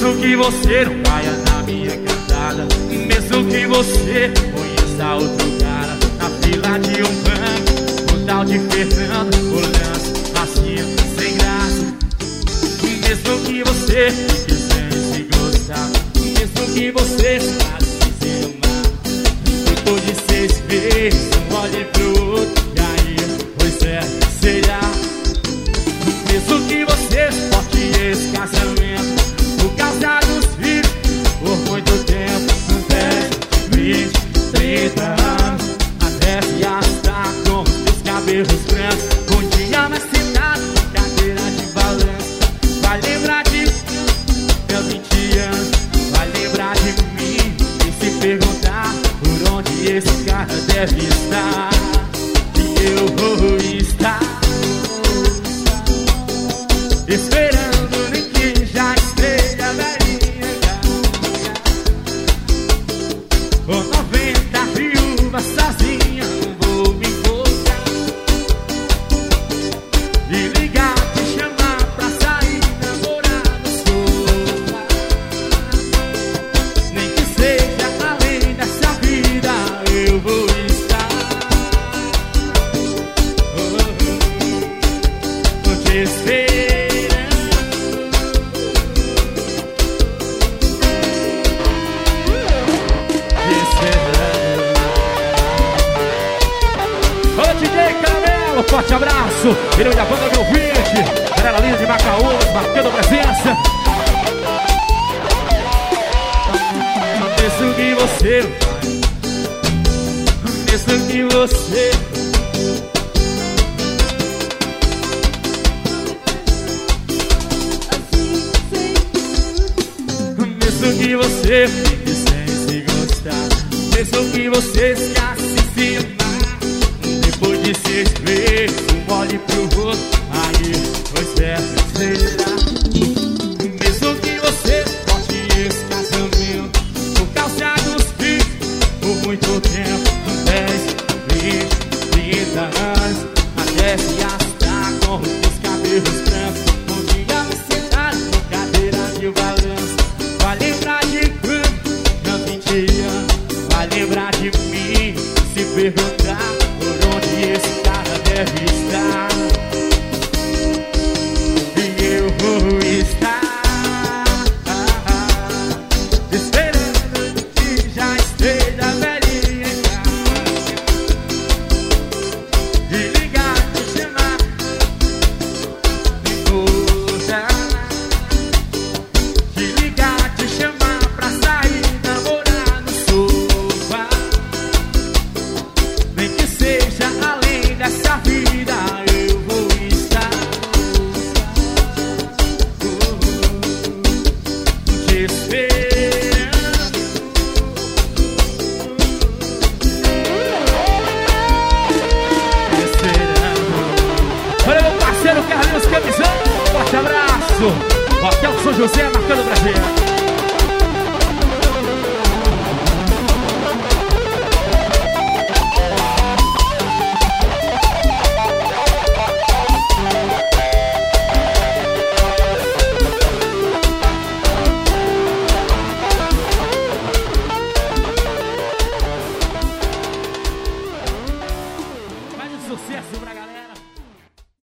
Mesmo que você não caia na minha cantada, mesmo que você conheça outro cara na fila de um banco, o tal de Fernando, olhando assim, sem graça. Mesmo que você fique sem se gostar, mesmo que você sabe se amar, depois de 6 vezes um olhe pro outro e aí, pois é, será. Mesmo que você suporte esse casamento por causa dos filhos, por muito tempo, 10, 20, 30 anos, até se arrastar com os cabelos brancos. Um dia mais sentado na cadeira de balanço, vai lembrar de meus 20 anos, vai lembrar de mim e se perguntar por onde esse cara deve estar. E eu vou estar esperando nem que já esteja velhinha, com 90 viúvas sozinha, não vou me encontrar e ligar, te chamar pra sair, namorar no sofá. Nem que seja além dessa vida, eu vou estar te esperando. Forte abraço, ele da banda Meu Vinte, galera linda de Macaúbas, marcando presença. Mesmo que você vai, mesmo que você mesmo que você fique sem se gostar, mesmo que você esquece se amar, depois de 6 vezes um olhe pro outro, aí pois é, será. Mesmo que você corte esse casamento por causa dos filhos, por muito tempo, 10, 20, 30 anos, até se arrastar com os cabelos brancos. Um dia me sentar na cadeira de balanço, vai lembrar de quando meus 20 anos, vai lembrar de mim, se perguntar por onde esse cara deve estar. E eu vou estar esperando que já esteja velhinha em casa, e ligar, te chamar, me voltar, te ligar, te chamar pra sair, namorar no sofá. Nem que seja além dessa vida, eu vou estar te esperando. Olha meu parceiro Carlinhos Camisão, forte abraço. Hotel São José marcando o Brasil.